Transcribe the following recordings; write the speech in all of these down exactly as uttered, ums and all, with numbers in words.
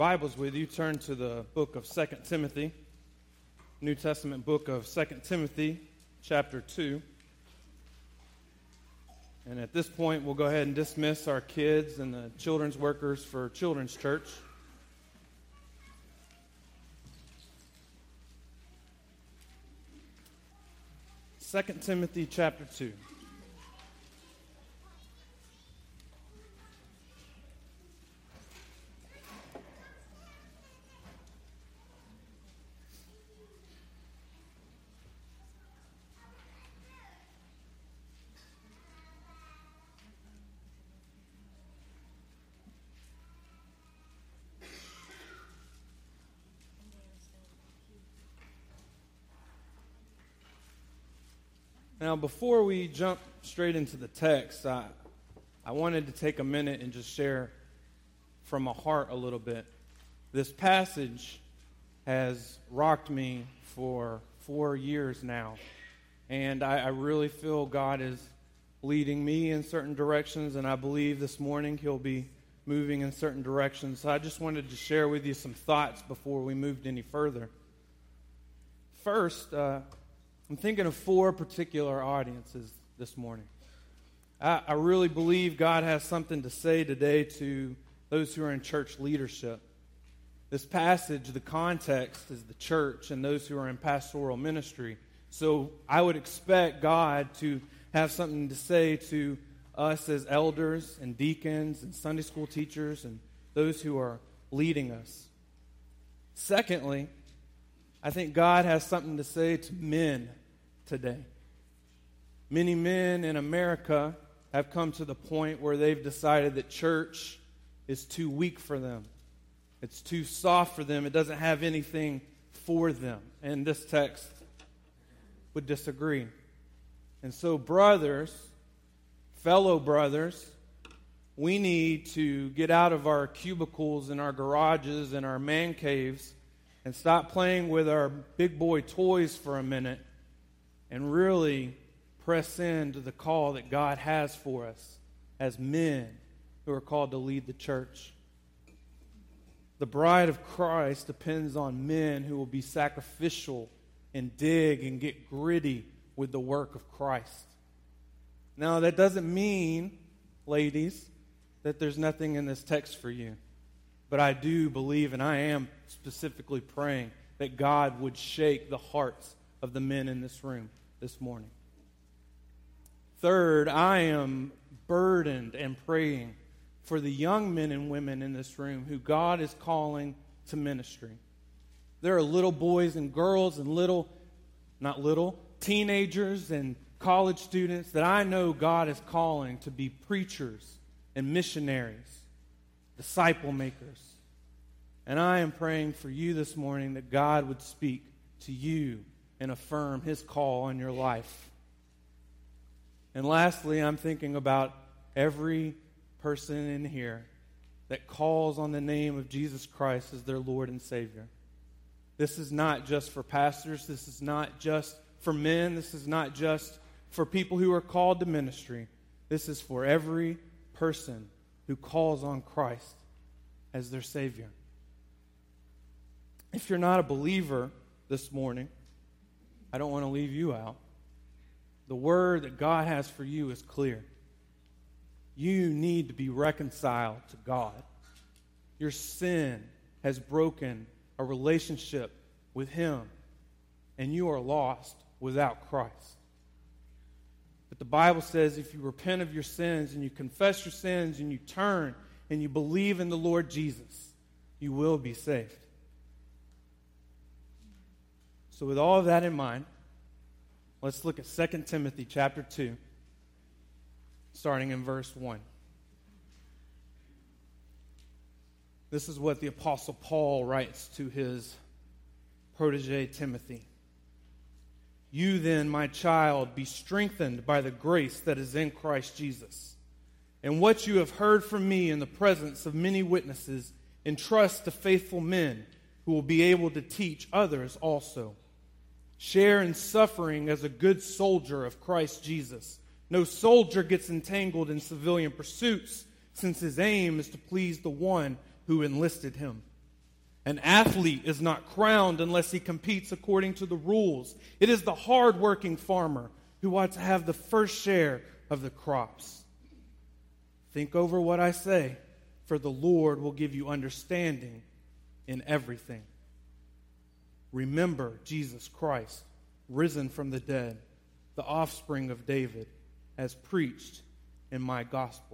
Bibles with you, turn to the book of Second Timothy, New Testament book of Second Timothy, chapter two. And at this point, we'll go ahead and dismiss our kids and the children's workers for Children's Church. Second Timothy, chapter two. Now, before we jump straight into the text, I, I wanted to take a minute and just share from my heart a little bit. This passage has rocked me for four years now, and I, I really feel God is leading me in certain directions, and I believe this morning He'll be moving in certain directions. So I just wanted to share with you some thoughts before we moved any further. First, uh, I'm thinking of four particular audiences this morning. I, I really believe God has something to say today to those who are in church leadership. This passage, the context is the church and those who are in pastoral ministry. So I would expect God to have something to say to us as elders and deacons and Sunday school teachers and those who are leading us. Secondly, I think God has something to say to men today. Many men in America have come to the point where they've decided that church is too weak for them. It's too soft for them. It doesn't have anything for them. And this text would disagree. And so, brothers, fellow brothers, we need to get out of our cubicles and our garages and our man caves and stop playing with our big boy toys for a minute and really press into the call that God has for us as men who are called to lead the church. The bride of Christ depends on men who will be sacrificial and dig and get gritty with the work of Christ. Now, that doesn't mean, ladies, that there's nothing in this text for you. But I do believe, and I am specifically praying, that God would shake the hearts of the men in this room this morning. Third, I am burdened and praying for the young men and women in this room who God is calling to ministry. There are little boys and girls and little, not little, teenagers and college students that I know God is calling to be preachers and missionaries, disciple makers. And I am praying for you this morning that God would speak to you and affirm His call on your life. And lastly, I'm thinking about every person in here that calls on the name of Jesus Christ as their Lord and Savior. This is not just for pastors. This is not just for men. This is not just for people who are called to ministry. This is for every person who calls on Christ as their Savior. If you're not a believer this morning, I don't want to leave you out. The word that God has for you is clear. You need to be reconciled to God. Your sin has broken a relationship with Him, and you are lost without Christ. But the Bible says if you repent of your sins and you confess your sins and you turn and you believe in the Lord Jesus, you will be saved. So with all of that in mind, let's look at Second Timothy chapter two, starting in verse one. This is what the Apostle Paul writes to his protege Timothy. You then, my child, be strengthened by the grace that is in Christ Jesus. And what you have heard from me in the presence of many witnesses, entrust to faithful men who will be able to teach others also. Share in suffering as a good soldier of Christ Jesus. No soldier gets entangled in civilian pursuits, since his aim is to please the one who enlisted him. An athlete is not crowned unless he competes according to the rules. It is the hard-working farmer who ought to have the first share of the crops. Think over what I say, for the Lord will give you understanding in everything. Remember Jesus Christ, risen from the dead, the offspring of David, as preached in my gospel.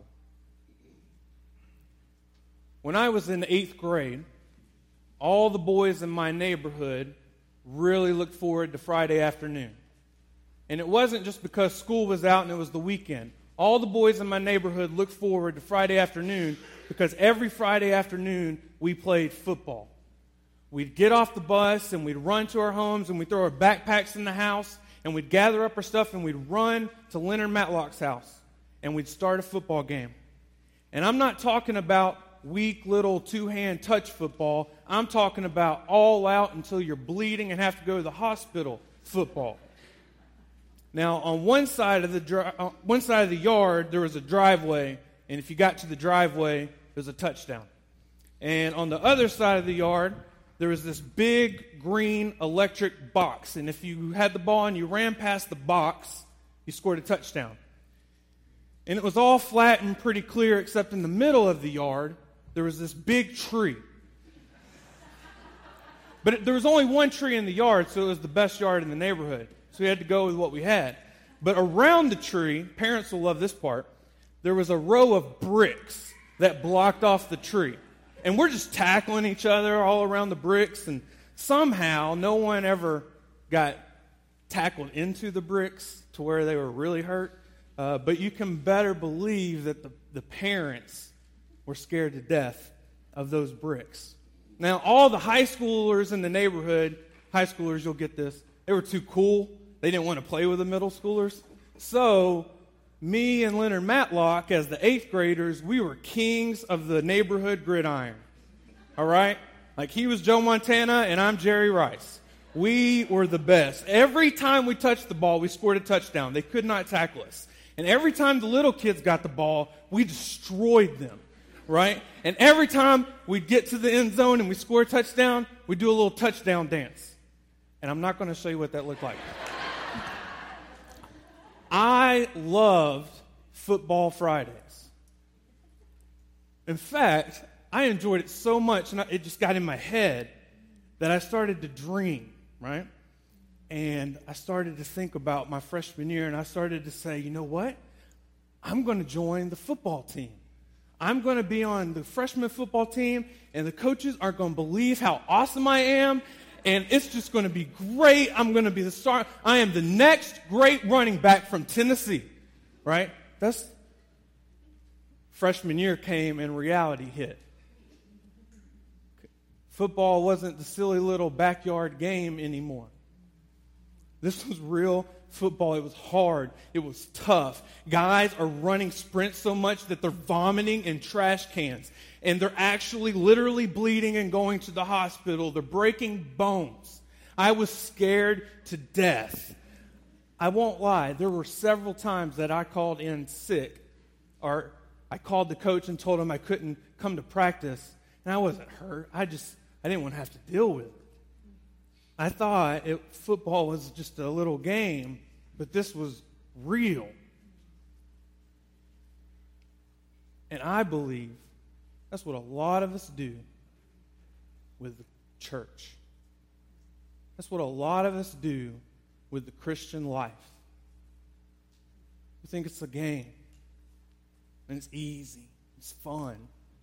When I was in eighth grade, all the boys in my neighborhood really looked forward to Friday afternoon. And it wasn't just because school was out and it was the weekend. All the boys in my neighborhood looked forward to Friday afternoon because every Friday afternoon we played football. We'd get off the bus and we'd run to our homes and we'd throw our backpacks in the house and we'd gather up our stuff and we'd run to Leonard Matlock's house and we'd start a football game. And I'm not talking about weak little two-hand touch football. I'm talking about all out until you're bleeding and have to go to the hospital football. Now, on one side of the dri- uh, one side of the yard, there was a driveway, and if you got to the driveway, there's a touchdown. And on the other side of the yard, there was this big green electric box, and if you had the ball and you ran past the box, you scored a touchdown. And it was all flat and pretty clear, except in the middle of the yard, there was this big tree. But it, there was only one tree in the yard, so it was the best yard in the neighborhood. So we had to go with what we had. But around the tree, parents will love this part, there was a row of bricks that blocked off the tree. And we're just tackling each other all around the bricks, and somehow no one ever got tackled into the bricks to where they were really hurt. Uh, but you can better believe that the, the parents were scared to death of those bricks. Now, all the high schoolers in the neighborhood, high schoolers, you'll get this, they were too cool. They didn't want to play with the middle schoolers. So, me and Leonard Matlock, as the eighth graders, we were kings of the neighborhood gridiron. All right? Like, he was Joe Montana, and I'm Jerry Rice. We were the best. Every time we touched the ball, we scored a touchdown. They could not tackle us. And every time the little kids got the ball, we destroyed them. Right? And every time we'd get to the end zone and we score a touchdown, we'd do a little touchdown dance. And I'm not going to show you what that looked like. I loved Football Fridays. In fact, I enjoyed it so much, and it just got in my head that I started to dream, right? And I started to think about my freshman year, and I started to say, you know what? I'm going to join the football team. I'm going to be on the freshman football team, and the coaches aren't going to believe how awesome I am, and it's just going to be great. I'm going to be the star. I am the next great running back from Tennessee, right? That's freshman year came and reality hit. Football wasn't the silly little backyard game anymore. This was real football. It was hard. It was tough. Guys are running sprints so much that they're vomiting in trash cans. And they're actually literally bleeding and going to the hospital. They're breaking bones. I was scared to death. I won't lie. There were several times that I called in sick. Or I called the coach and told him I couldn't come to practice. And I wasn't hurt. I just, I didn't want to have to deal with it. I thought it, football was just a little game, but this was real. And I believe that's what a lot of us do with the church. That's what a lot of us do with the Christian life. We think it's a game, and it's easy, it's fun.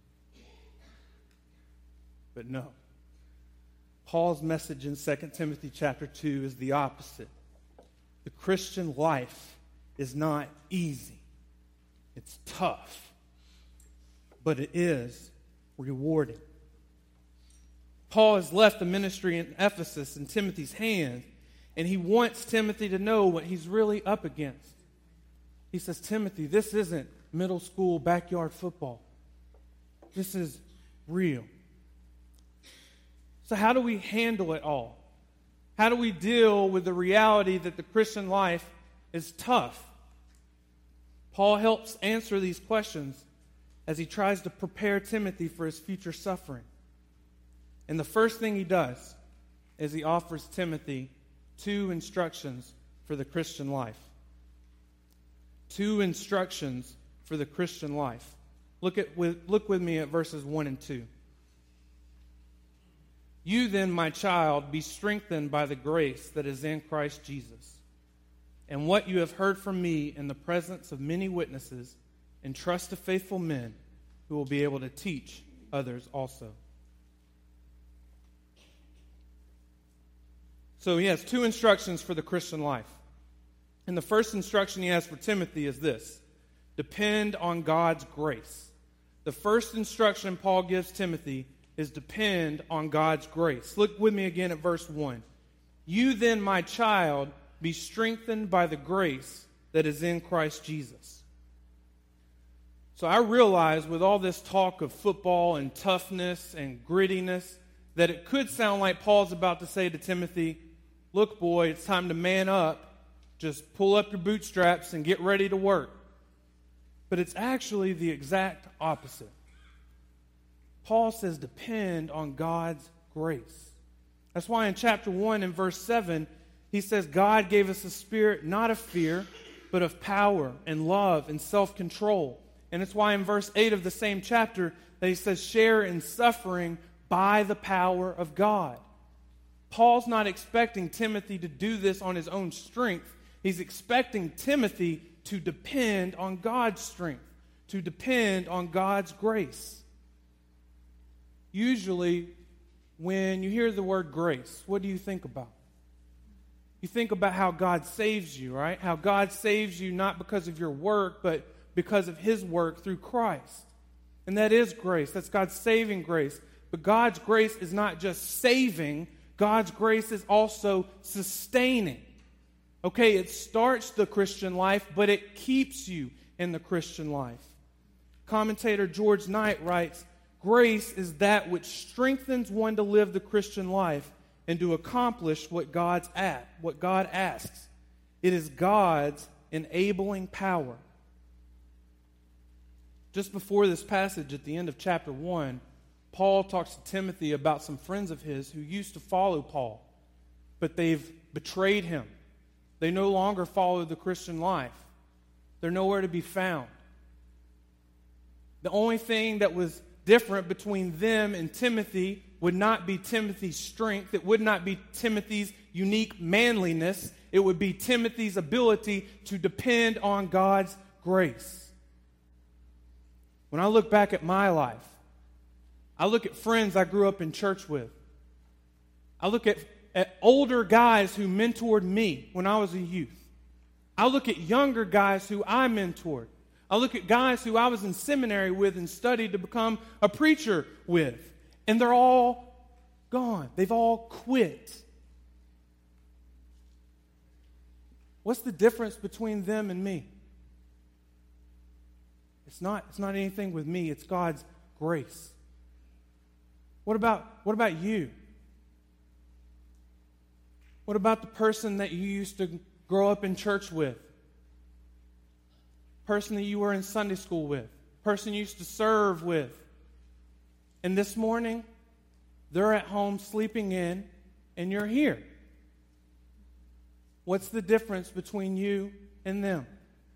But no. Paul's message in Second Timothy chapter two is the opposite. The Christian life is not easy. It's tough. But it is rewarding. Paul has left the ministry in Ephesus in Timothy's hands, and he wants Timothy to know what he's really up against. He says, Timothy, this isn't middle school backyard football. This is real. So how do we handle it all? How do we deal with the reality that the Christian life is tough? Paul helps answer these questions as he tries to prepare Timothy for his future suffering. And the first thing he does is he offers Timothy two instructions for the Christian life. Two instructions for the Christian life. Look at with, look with me at verses one and two. You then, my child, be strengthened by the grace that is in Christ Jesus. And what you have heard from me in the presence of many witnesses, entrust to faithful men who will be able to teach others also. So he has two instructions for the Christian life. And the first instruction he has for Timothy is this: depend on God's grace. The first instruction Paul gives Timothy is depend on God's grace. Look with me again at verse one. You then, my child, be strengthened by the grace that is in Christ Jesus. So I realize with all this talk of football and toughness and grittiness that it could sound like Paul's about to say to Timothy, look, boy, it's time to man up. Just pull up your bootstraps and get ready to work. But it's actually the exact opposite. Paul says depend on God's grace. That's why in chapter one and verse seven, he says God gave us a spirit not of fear, but of power and love and self-control. And it's why in verse eight of the same chapter that he says share in suffering by the power of God. Paul's not expecting Timothy to do this on his own strength. He's expecting Timothy to depend on God's strength, to depend on God's grace. Usually, when you hear the word grace, what do you think about? You think about how God saves you, right? How God saves you not because of your work, but because of his work through Christ. And that is grace. That's God's saving grace. But God's grace is not just saving. God's grace is also sustaining. Okay, it starts the Christian life, but it keeps you in the Christian life. Commentator George Knight writes, grace is that which strengthens one to live the Christian life and to accomplish what God's at, what God asks. It is God's enabling power. Just before this passage at the end of chapter one, Paul talks to Timothy about some friends of his who used to follow Paul, but they've betrayed him. They no longer follow the Christian life. They're nowhere to be found. The only thing that was different between them and Timothy would not be Timothy's strength. It would not be Timothy's unique manliness. It would be Timothy's ability to depend on God's grace. When I look back at my life, I look at friends I grew up in church with. I look at, at older guys who mentored me when I was a youth. I look at younger guys who I mentored. I look at guys who I was in seminary with and studied to become a preacher with. And they're all gone. They've all quit. What's the difference between them and me? It's not, it's not anything with me. It's God's grace. What about, what about you? What about the person that you used to grow up in church with? Person that you were in Sunday school with? Person you used to serve with? And this morning, they're at home sleeping in, and you're here. What's the difference between you and them?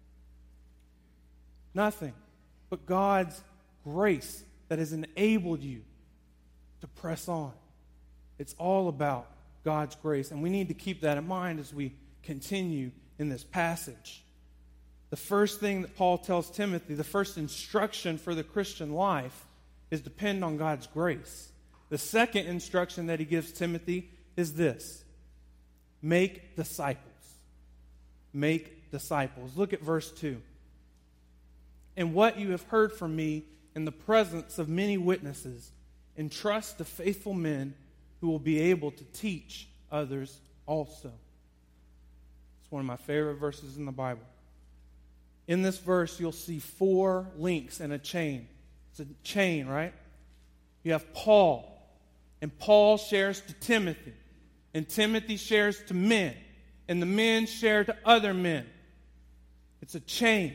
Nothing but God's grace that has enabled you to press on. It's all about God's grace, and we need to keep that in mind as we continue in this passage. The first thing that Paul tells Timothy, the first instruction for the Christian life, is depend on God's grace. The second instruction that he gives Timothy is this: make disciples. Make disciples. Look at verse two. And what you have heard from me in the presence of many witnesses, entrust to faithful men who will be able to teach others also. It's one of my favorite verses in the Bible. In this verse, you'll see four links in a chain. It's a chain, right? You have Paul, and Paul shares to Timothy, and Timothy shares to men, and the men share to other men. It's a chain.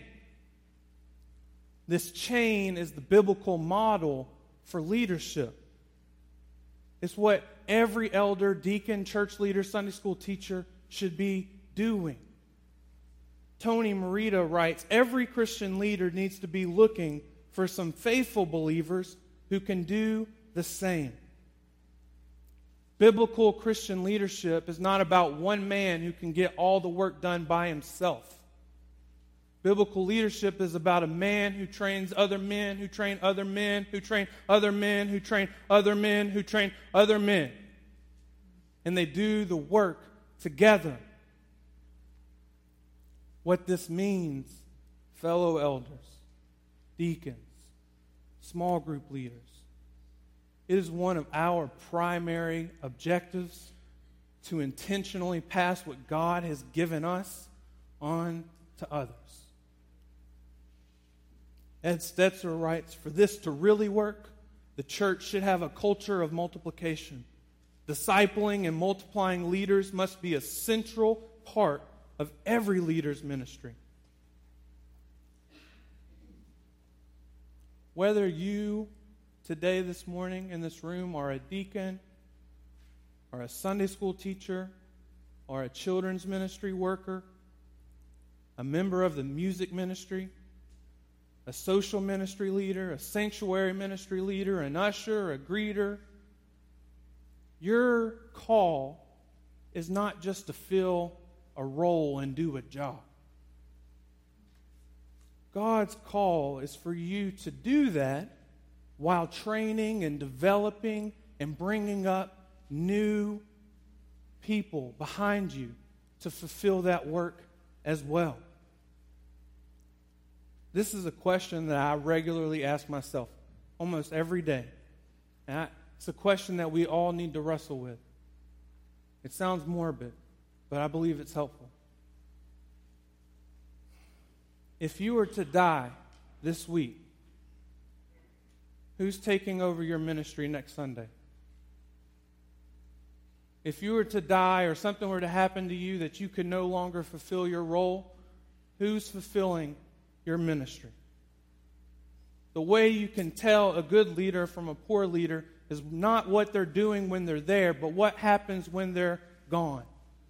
This chain is the biblical model for leadership. It's what every elder, deacon, church leader, Sunday school teacher should be doing. Tony Merida writes, every Christian leader needs to be looking for some faithful believers who can do the same. Biblical Christian leadership is not about one man who can get all the work done by himself. Biblical leadership is about a man who trains other men, who train other men, who train other men, who train other men, who train other men. And they do the work together. What this means, fellow elders, deacons, small group leaders, it is one of our primary objectives to intentionally pass what God has given us on to others. Ed Stetzer writes, for this to really work, the church should have a culture of multiplication. Discipling and multiplying leaders must be a central part of every leader's ministry. Whether you today, this morning, in this room, are a deacon, or a Sunday school teacher, or a children's ministry worker, a member of the music ministry, a social ministry leader, a sanctuary ministry leader, an usher, a greeter, your call is not just to fill a role and do a job. God's call is for you to do that while training and developing and bringing up new people behind you to fulfill that work as well. This is a question that I regularly ask myself almost every day. And I, it's a question that we all need to wrestle with. It sounds morbid, but I believe it's helpful. If you were to die this week, who's taking over your ministry next Sunday? If you were to die or something were to happen to you that you could no longer fulfill your role, who's fulfilling your ministry? The way you can tell a good leader from a poor leader is not what they're doing when they're there, but what happens when they're gone.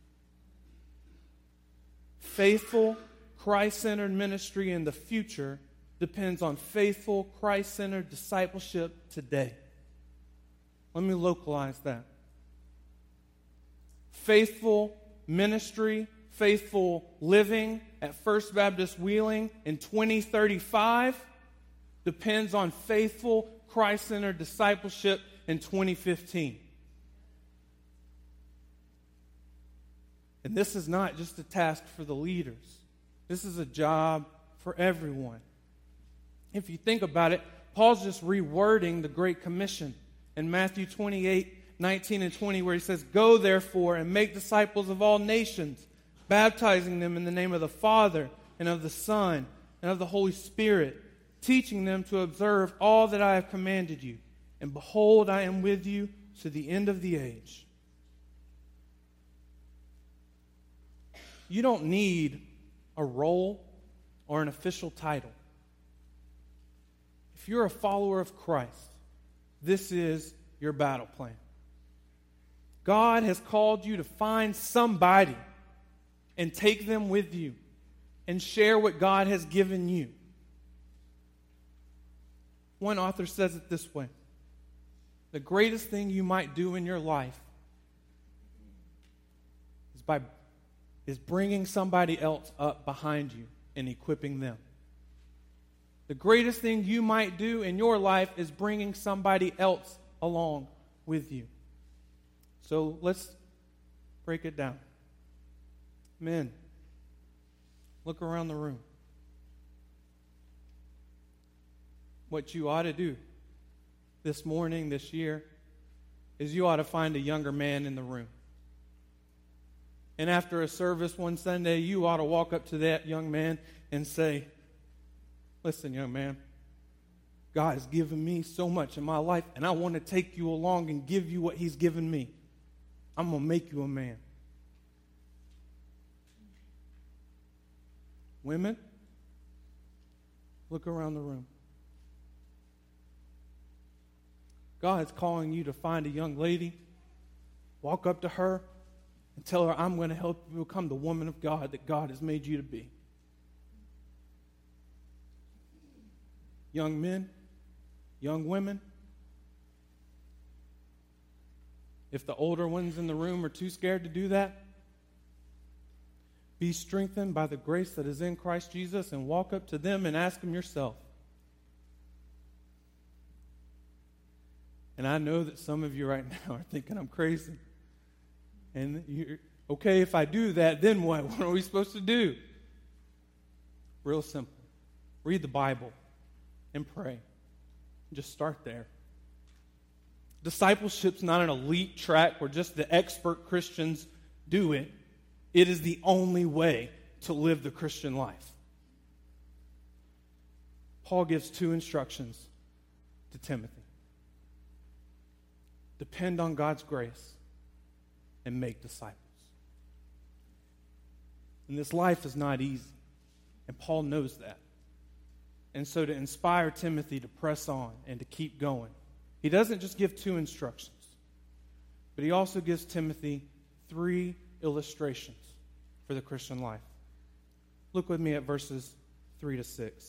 Faithful, Christ-centered ministry in the future depends on faithful, Christ-centered discipleship today. Let me localize that. Faithful ministry, faithful living at First Baptist Wheeling in twenty thirty-five depends on faithful, Christ-centered discipleship in twenty fifteen. And this is not just a task for the leaders. This is a job for everyone. If you think about it, Paul's just rewording the Great Commission in Matthew twenty-eight, nineteen and twenty, where he says, "Go therefore and make disciples of all nations, baptizing them in the name of the Father and of the Son and of the Holy Spirit, teaching them to observe all that I have commanded you. And behold, I am with you to the end of the age." You don't need a role or an official title. If you're a follower of Christ, this is your battle plan. God has called you to find somebody and take them with you and share what God has given you. One author says it this way: the greatest thing you might do in your life is by is bringing somebody else up behind you and equipping them. The greatest thing you might do in your life is bringing somebody else along with you. So let's break it down. Men, look around the room. What you ought to do this morning, this year, is you ought to find a younger man in the room. And after a service one Sunday, you ought to walk up to that young man and say, "Listen, young man, God has given me so much in my life, and I want to take you along and give you what He's given me. I'm going to make you a man." Women, look around the room. God is calling you to find a young lady, walk up to her, and tell her, I'm going to help you become the woman of God that God has made you to be. Young men, young women, if the older ones in the room are too scared to do that, be strengthened by the grace that is in Christ Jesus and walk up to them and ask them yourself. And I know that some of you right now are thinking I'm crazy. And you're, okay, if I do that, then what? What are we supposed to do? Real simple. Read the Bible and pray. Just start there. Discipleship's not an elite track where just the expert Christians do it. It is the only way to live the Christian life. Paul gives two instructions to Timothy. Depend on God's grace and make disciples. And this life is not easy, and Paul knows that. And so to inspire Timothy to press on and to keep going, he doesn't just give two instructions, but he also gives Timothy three illustrations for the Christian life. Look with me at verses three to six.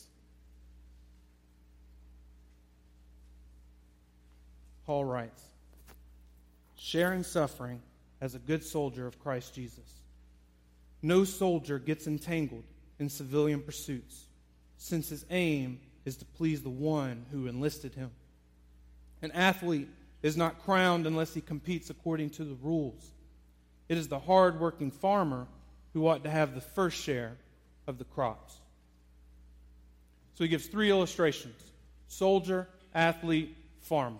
Paul writes, sharing suffering as a good soldier of Christ Jesus. No soldier gets entangled in civilian pursuits, since his aim is to please the one who enlisted him. An athlete is not crowned unless he competes according to the rules. It is the hard-working farmer who ought to have the first share of the crops. So he gives three illustrations: soldier, athlete, farmer.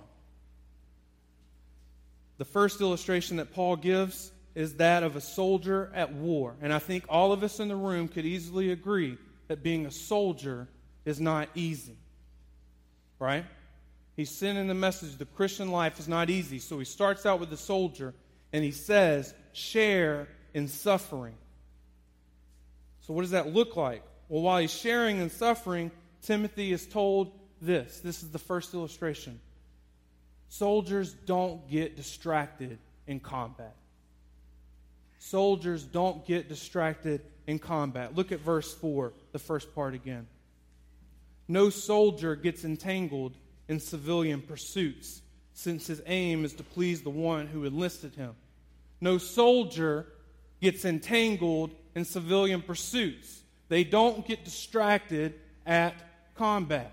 The first illustration that Paul gives is that of a soldier at war. And I think all of us in the room could easily agree that being a soldier is not easy. Right? He's sending the message the Christian life is not easy. So he starts out with the soldier and he says, share in suffering. So what does that look like? Well, while he's sharing in suffering, Timothy is told this. This is the first illustration. Soldiers don't get distracted in combat. Soldiers don't get distracted in combat. Look at verse four, the first part again. No soldier gets entangled in civilian pursuits, since his aim is to please the one who enlisted him. No soldier gets entangled in civilian pursuits. They don't get distracted at combat.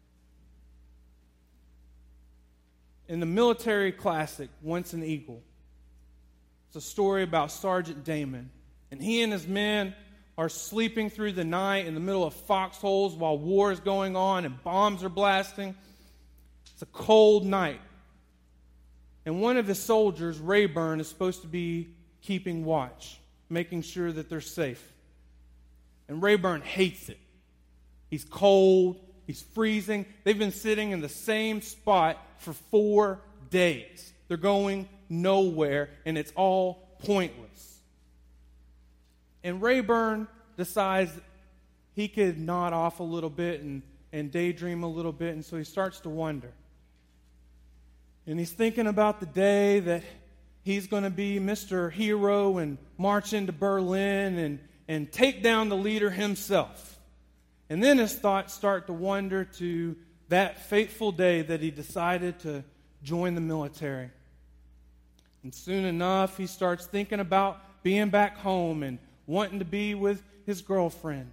In the military classic, Once an Eagle, it's a story about Sergeant Damon. And he and his men are sleeping through the night in the middle of foxholes while war is going on and bombs are blasting. It's a cold night. And one of his soldiers, Rayburn, is supposed to be keeping watch, making sure that they're safe. And Rayburn hates it. He's cold. He's freezing. They've been sitting in the same spot for four days. They're going nowhere, and it's all pointless. And Rayburn decides he could nod off a little bit and, and daydream a little bit, and so he starts to wonder. And he's thinking about the day that he's going to be Mister Hero and march into Berlin and, and take down the leader himself. And then his thoughts start to wander to that fateful day that he decided to join the military. And soon enough, he starts thinking about being back home and wanting to be with his girlfriend.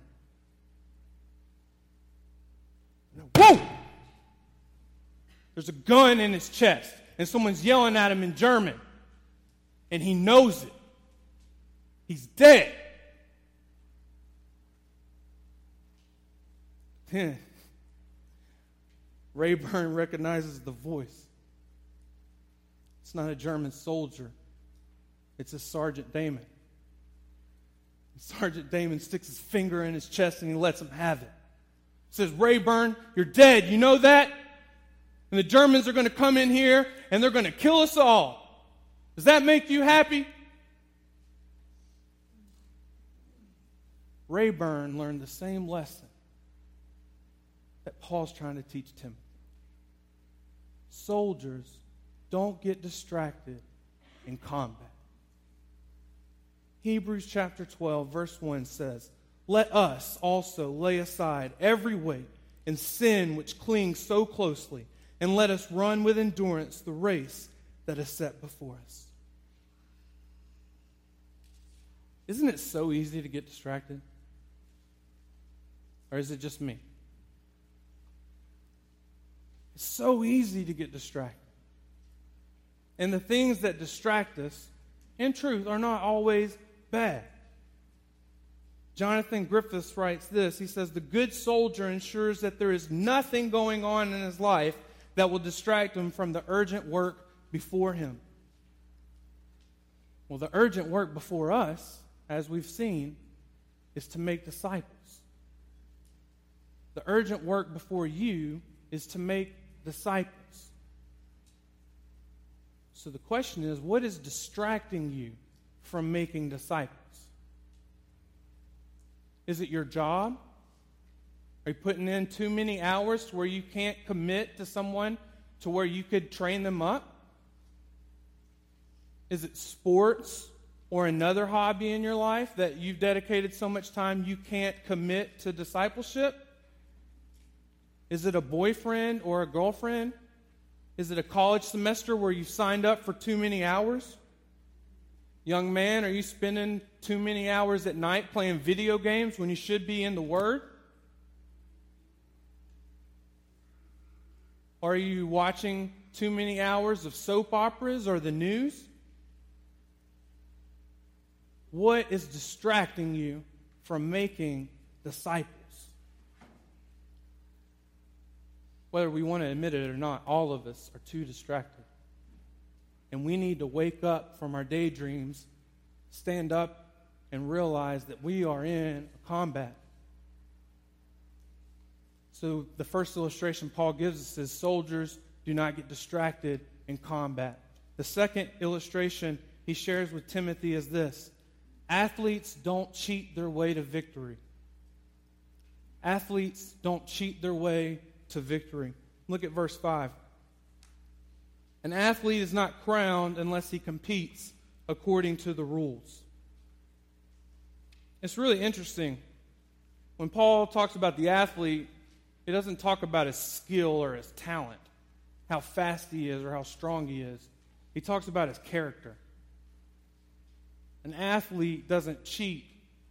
Whoa! There's a gun in his chest, and someone's yelling at him in German. And he knows it. He's dead. Then Rayburn recognizes the voice. It's not a German soldier. It's a Sergeant Damon. And Sergeant Damon sticks his finger in his chest and he lets him have it. He says, Rayburn, you're dead. You know that? And the Germans are going to come in here and they're going to kill us all. Does that make you happy? Rayburn learned the same lesson that Paul's trying to teach Timothy. soldiers don't get distracted in combat. Hebrews chapter twelve, verse one says, "Let us also lay aside every weight and sin which clings so closely, and let us run with endurance the race that is set before us." Isn't it so easy to get distracted? Or is it just me? It's so easy to get distracted. And the things that distract us, in truth, are not always bad. Jonathan Griffiths writes this. He says, "The good soldier ensures that there is nothing going on in his life that will distract him from the urgent work before him." Well, the urgent work before us, as we've seen, is to make disciples. The urgent work before you is to make disciples. So the question is, what is distracting you from making disciples? Is it your job? Are you putting in too many hours to where you can't commit to someone to where you could train them up? Is it sports or another hobby in your life that you've dedicated so much time you can't commit to discipleship? Is it a boyfriend or a girlfriend? Is it a college semester where you've signed up for too many hours? Young man, are you spending too many hours at night playing video games when you should be in the Word? Are you watching too many hours of soap operas or the news? What is distracting you from making disciples? Whether we want to admit it or not, all of us are too distracted. And we need to wake up from our daydreams, stand up, and realize that we are in a combat. So the first illustration Paul gives us is soldiers do not get distracted in combat. The second illustration he shares with Timothy is this: athletes don't cheat their way to victory. Athletes don't cheat their way to victory. Look at verse five. An athlete is not crowned unless he competes according to the rules. It's really interesting. When Paul talks about the athlete, he doesn't talk about his skill or his talent, how fast he is or how strong he is. He talks about his character. An athlete doesn't cheat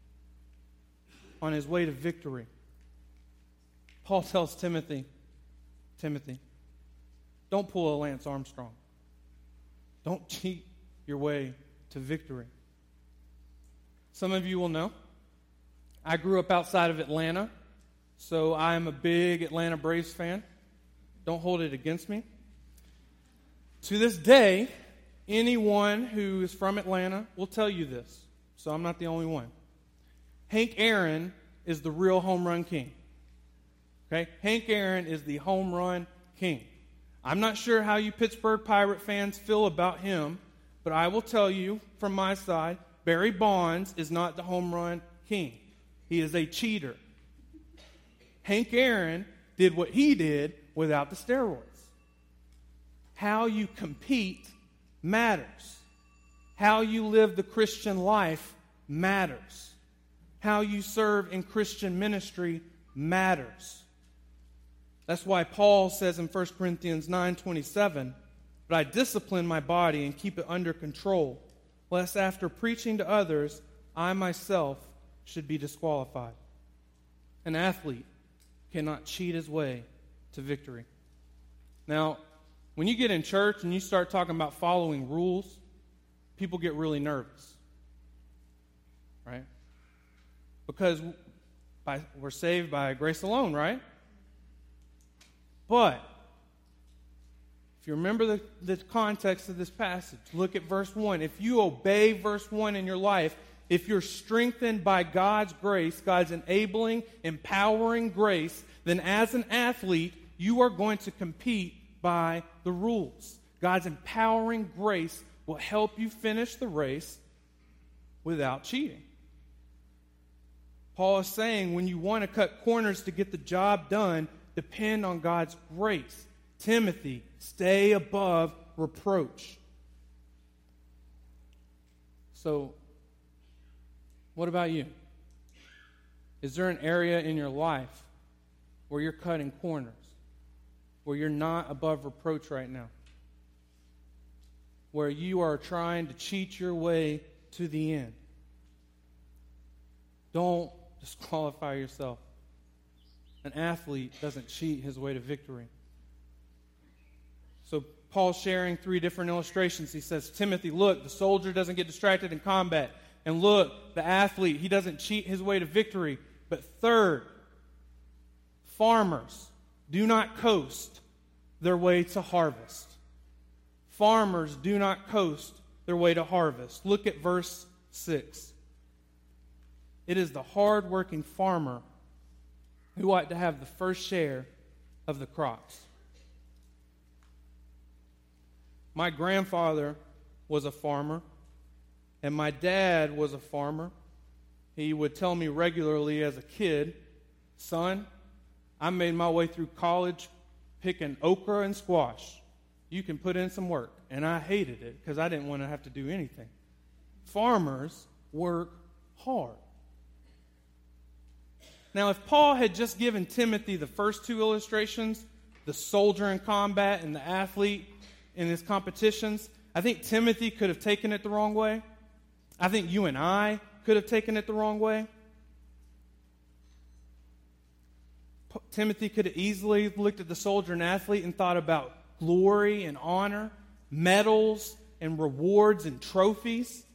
on his way to victory. Paul tells Timothy, Timothy, don't pull a Lance Armstrong. Don't cheat your way to victory. Some of you will know, I grew up outside of Atlanta, so I am a big Atlanta Braves fan. Don't hold it against me. To this day, anyone who is from Atlanta will tell you this, so I'm not the only one. Hank Aaron is the real home run king. Okay? Hank Aaron is the home run king. I'm not sure how you Pittsburgh Pirate fans feel about him, but I will tell you from my side, Barry Bonds is not the home run king. He is a cheater. Hank Aaron did what he did without the steroids. How you compete matters. How you live the Christian life matters. How you serve in Christian ministry matters. That's why Paul says in First Corinthians nine twenty-seven, "But I discipline my body and keep it under control, lest after preaching to others, I myself should be disqualified." An athlete cannot cheat his way to victory. Now, when you get in church and you start talking about following rules, people get really nervous, right? Because by, we're saved by grace alone, right? But if you remember the, the context of this passage, look at verse one. If you obey verse one in your life, if you're strengthened by God's grace, God's enabling, empowering grace, then as an athlete, you are going to compete by the rules. God's empowering grace will help you finish the race without cheating. Paul is saying when you want to cut corners to get the job done, depend on God's grace. Timothy, stay above reproach. So, what about you? Is there an area in your life where you're cutting corners, where you're not above reproach right now, where you are trying to cheat your way to the end? Don't disqualify yourself. An athlete doesn't cheat his way to victory. So Paul's sharing three different illustrations. He says, Timothy, look, the soldier doesn't get distracted in combat. And look, the athlete, he doesn't cheat his way to victory. But third, farmers do not coast their way to harvest. Farmers do not coast their way to harvest. Look at verse six. It is the hard-working farmer who ought to have the first share of the crops. My grandfather was a farmer, and my dad was a farmer. He would tell me regularly as a kid, son, I made my way through college picking okra and squash. You can put in some work. And I hated it because I didn't want to have to do anything. Farmers work hard. Now, if Paul had just given Timothy the first two illustrations, the soldier in combat and the athlete in his competitions, I think Timothy could have taken it the wrong way. I think you and I could have taken it the wrong way. P- Timothy could have easily looked at the soldier and athlete and thought about glory and honor, medals and rewards and trophies.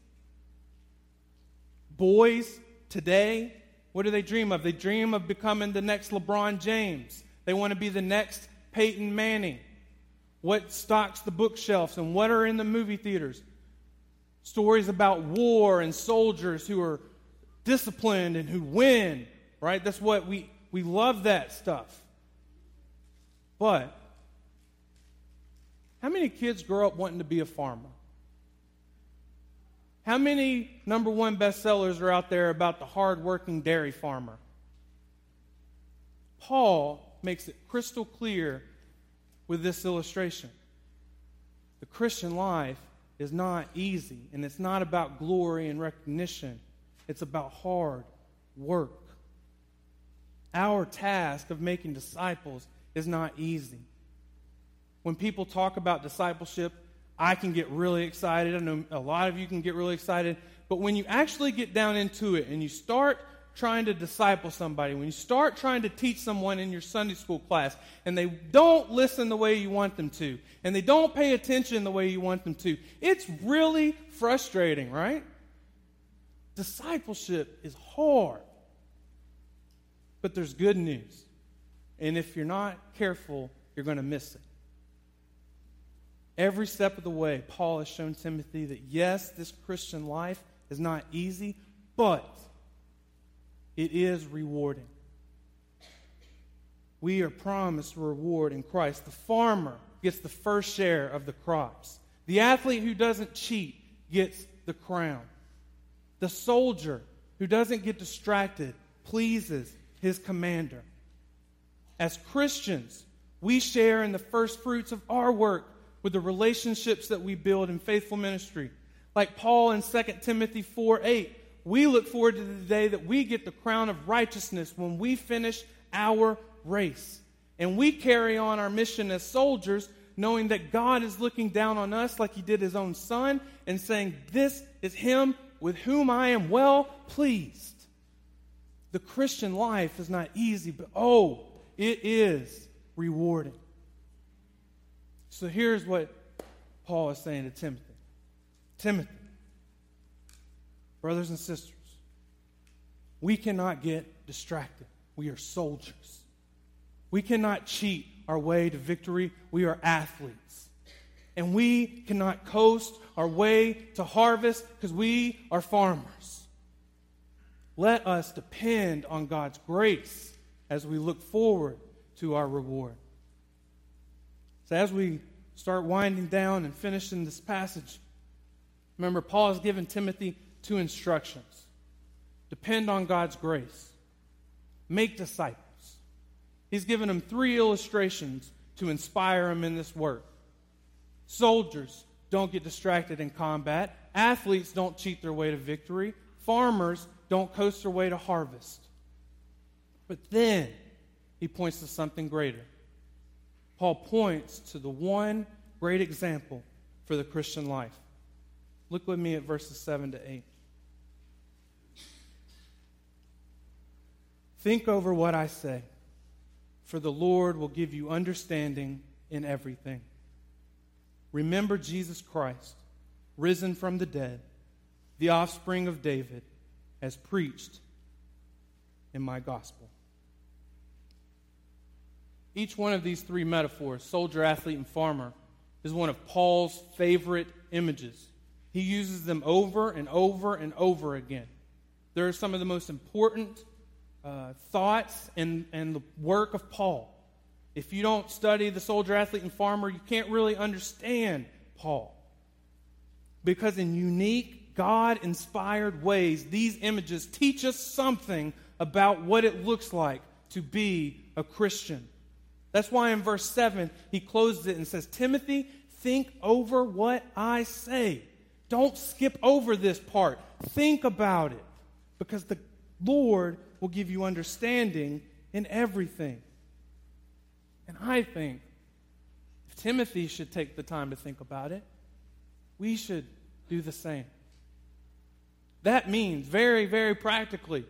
Boys today, what do they dream of? They dream of becoming the next LeBron James. They want to be the next Peyton Manning. What stocks the bookshelves and what are in the movie theaters? Stories about war and soldiers who are disciplined and who win, right? That's what we, we love that stuff. But how many kids grow up wanting to be a farmer? How many number one bestsellers are out there about the hardworking dairy farmer? Paul makes it crystal clear with this illustration. The Christian life is not easy, and it's not about glory and recognition. It's about hard work. Our task of making disciples is not easy. When people talk about discipleship, I can get really excited. I know a lot of you can get really excited. But when you actually get down into it and you start trying to disciple somebody, when you start trying to teach someone in your Sunday school class, and they don't listen the way you want them to, and they don't pay attention the way you want them to, it's really frustrating, right? Discipleship is hard. But there's good news. And if you're not careful, you're going to miss it. Every step of the way, Paul has shown Timothy that yes, this Christian life is not easy, but it is rewarding. We are promised a reward in Christ. The farmer gets the first share of the crops. The athlete who doesn't cheat gets the crown. The soldier who doesn't get distracted pleases his commander. As Christians, we share in the first fruits of our work with the relationships that we build in faithful ministry. Like Paul in Second Timothy four eight, we look forward to the day that we get the crown of righteousness when we finish our race. And we carry on our mission as soldiers, knowing that God is looking down on us like he did his own son and saying, this is him with whom I am well pleased. The Christian life is not easy, but oh, it is rewarding. So here's what Paul is saying to Timothy. Timothy, brothers and sisters, we cannot get distracted. We are soldiers. We cannot cheat our way to victory. We are athletes. And we cannot coast our way to harvest because we are farmers. Let us depend on God's grace as we look forward to our reward. So as we start winding down and finishing this passage, remember, Paul has given Timothy two instructions. Depend on God's grace. Make disciples. He's given him three illustrations to inspire them in this work. Soldiers don't get distracted in combat. Athletes don't cheat their way to victory. Farmers don't coast their way to harvest. But then he points to something greater. Paul points to the one great example for the Christian life. Look with me at verses seven to eight. Think over what I say, for the Lord will give you understanding in everything. Remember Jesus Christ, risen from the dead, the offspring of David, as preached in my gospel. Each one of these three metaphors, soldier, athlete, and farmer, is one of Paul's favorite images. He uses them over and over and over again. They're some of the most important uh, thoughts and, and the work of Paul. If you don't study the soldier, athlete, and farmer, you can't really understand Paul. Because in unique, God-inspired ways, these images teach us something about what it looks like to be a Christian. That's why in verse seven, he closes it and says, Timothy, think over what I say. Don't skip over this part. Think about it. Because the Lord will give you understanding in everything. And I think if Timothy should take the time to think about it, we should do the same. That means, very, very practically,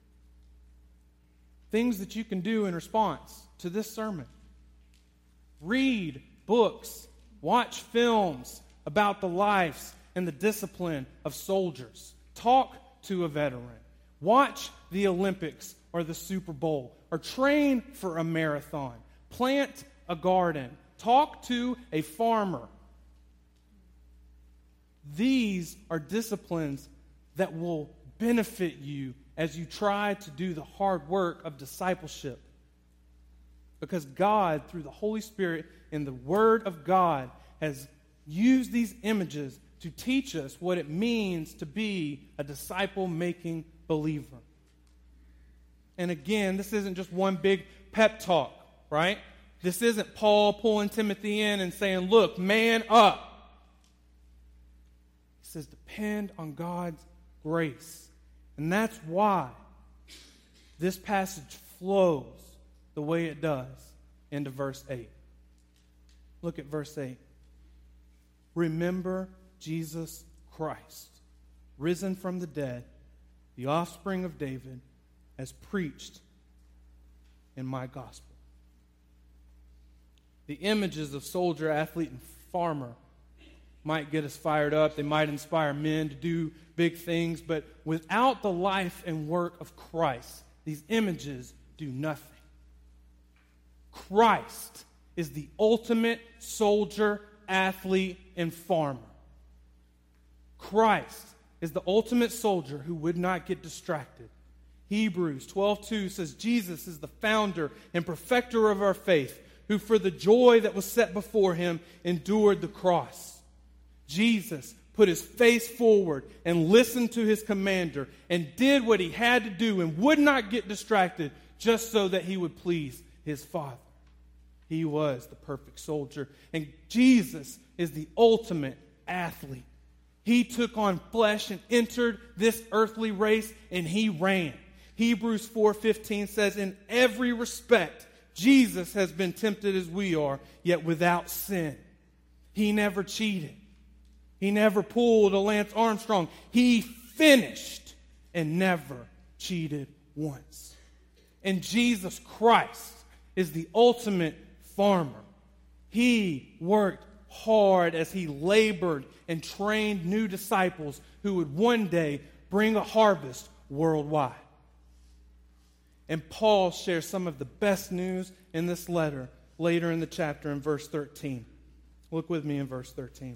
things that you can do in response to this sermon. Read books, watch films about the lives and the discipline of soldiers. Talk to a veteran. Watch the Olympics or the Super Bowl, or train for a marathon. Plant a garden. Talk to a farmer. These are disciplines that will benefit you as you try to do the hard work of discipleship. Because God, through the Holy Spirit and the Word of God, has used these images to teach us what it means to be a disciple-making believer. And again, this isn't just one big pep talk, right? This isn't Paul pulling Timothy in and saying, look, man up. He says, depend on God's grace. And that's why this passage flows the way it does into verse eight. Look at verse eight. Remember Jesus Christ, risen from the dead, the offspring of David, as preached in my gospel. The images of soldier, athlete, and farmer might get us fired up. They might inspire men to do big things. But without the life and work of Christ, these images do nothing. Christ is the ultimate soldier, athlete, and farmer. Christ is the ultimate soldier who would not get distracted. Hebrews twelve two says, Jesus is the founder and perfecter of our faith, who for the joy that was set before him endured the cross. Jesus put his face forward and listened to his commander and did what he had to do and would not get distracted just so that he would please his Father. He was the perfect soldier. And Jesus is the ultimate athlete. He took on flesh and entered this earthly race, and he ran. Hebrews four fifteen says, in every respect, Jesus has been tempted as we are, yet without sin. He never cheated. He never pulled a Lance Armstrong. He finished and never cheated once. And Jesus Christ is the ultimate farmer. He worked hard as he labored and trained new disciples who would one day bring a harvest worldwide. And Paul shares some of the best news in this letter later in the chapter in verse thirteen. Look with me in verse thirteen.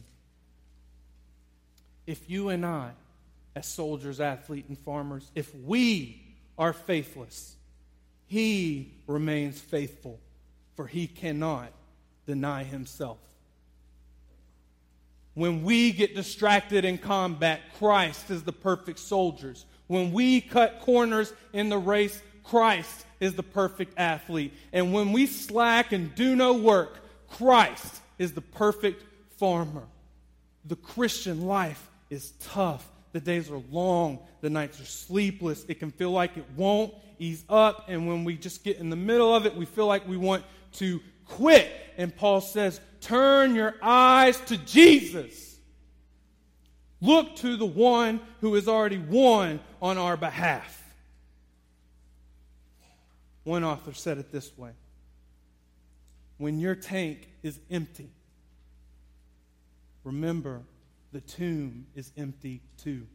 If you and I, as soldiers, athletes, and farmers, if we are faithless, he remains faithful, for he cannot deny himself. When we get distracted in combat, Christ is the perfect soldiers. When we cut corners in the race, Christ is the perfect athlete. And when we slack and do no work, Christ is the perfect farmer. The Christian life is tough. The days are long. The nights are sleepless. It can feel like it won't ease up. And when we just get in the middle of it, we feel like we want to quit. And Paul says, turn your eyes to Jesus. Look to the one who has already won on our behalf. One author said it this way: when your tank is empty, remember the tomb is empty too.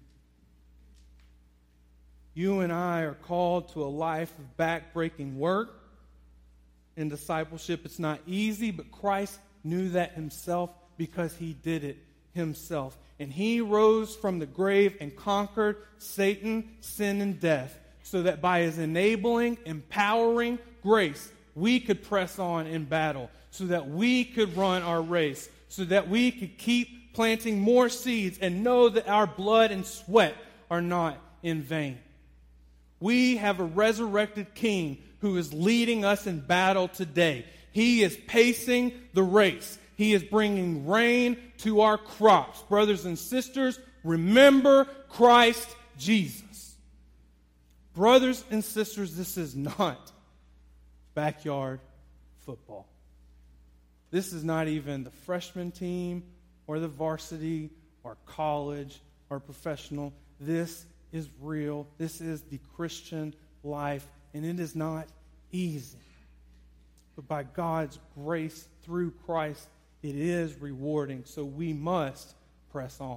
You and I are called to a life of back-breaking work in discipleship. It's not easy, but Christ knew that himself because he did it himself. And he rose from the grave and conquered Satan, sin, and death, so that by his enabling, empowering grace, we could press on in battle, so that we could run our race, so that we could keep planting more seeds and know that our blood and sweat are not in vain. We have a resurrected King who is leading us in battle today. He is pacing the race. He is bringing rain to our crops. Brothers and sisters, remember Christ Jesus. Brothers and sisters, this is not backyard football. This is not even the freshman team or the varsity or college or professional. This is real. This is the Christian life, and it is not easy. But by God's grace through Christ, it is rewarding. So we must press on.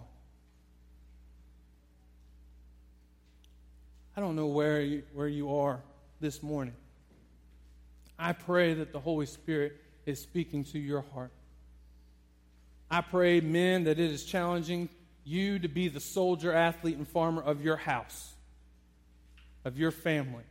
I don't know where you, where you are this morning. I pray that the Holy Spirit is speaking to your heart. I pray, men, that it is challenging you to be the soldier, athlete, and farmer of your house, of your family.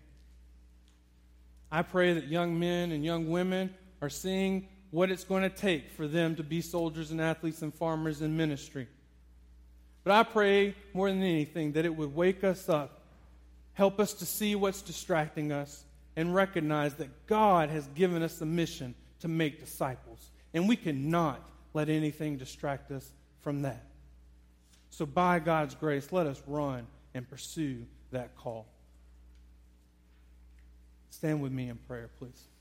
I pray that young men and young women are seeing what it's going to take for them to be soldiers and athletes and farmers in ministry. But I pray more than anything that it would wake us up, help us to see what's distracting us, and recognize that God has given us a mission to make disciples. And we cannot let anything distract us from that. So by God's grace, let us run and pursue that call. Stand with me in prayer, please.